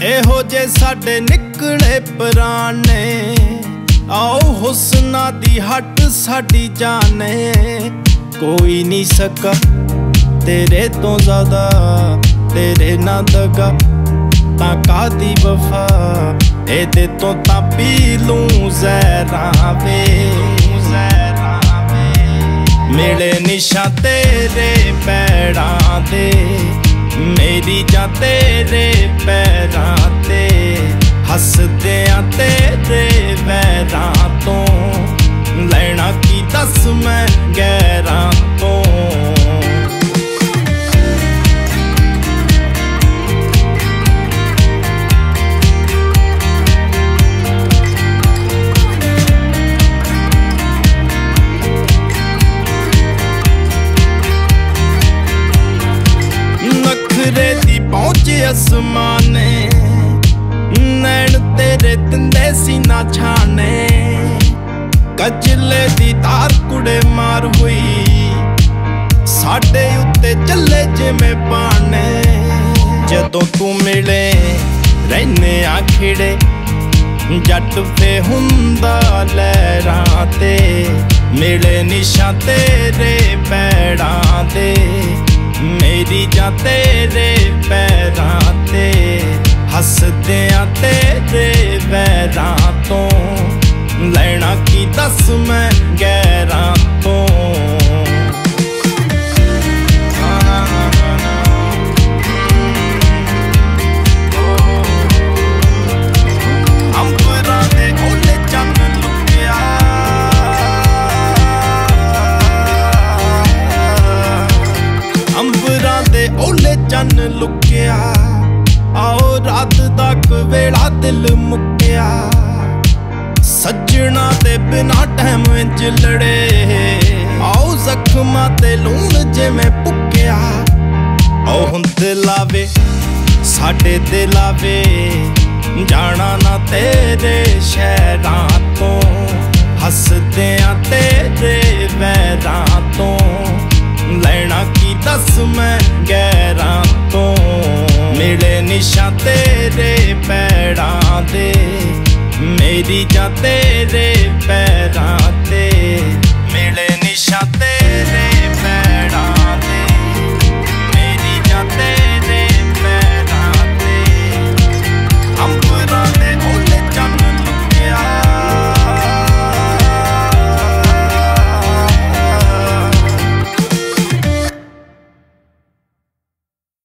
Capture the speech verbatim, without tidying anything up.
एहो जे साडे निकले पुराने आओ हुस्ना दी हट साडी जाने कोई नहीं सका तेरे तो ज्यादा तेरे ना दगा ता कादी वफा एदे तो ता पी लूं ज़हरा वे मिले निशा तेरे पैरां दे मेरी जा तेरे पैरां ते हसदियां तेरे वैरां तो लेना की दस मैं गैरां तो नखरे दी पहुंचे आसमाने नैन तेरे तिंदे सीना छाने कजले दी तार कुड़े मार हुई साडे उत्ते चले जिमें पाने जदों तू मिले रहने आखिड़े जट पे हुंदा लहरां ते मिले निशा तेरे पैरां दे मेरी जा तेरे पैरां ते हसदियां तेरे वैरां तो लेना की दस मैं गैरां तो अंबरां दे ओले चन्न लुकिया अंबरां दे ओले चन्न लुकिया आओ रात तक वेला दिल मुक्या सजना दे बिना टैम विच लड़े आओ जख्मां ते लूण जिवें पुक्या आओ हुण दिल आवे साडे दिल आवे जाना ना तेरे शहरां तो हसदियां तेरे वैरां तो लेना की दस मैं गैरां तो मिले निशा तेरे पैरां दे मेरी जा तेरे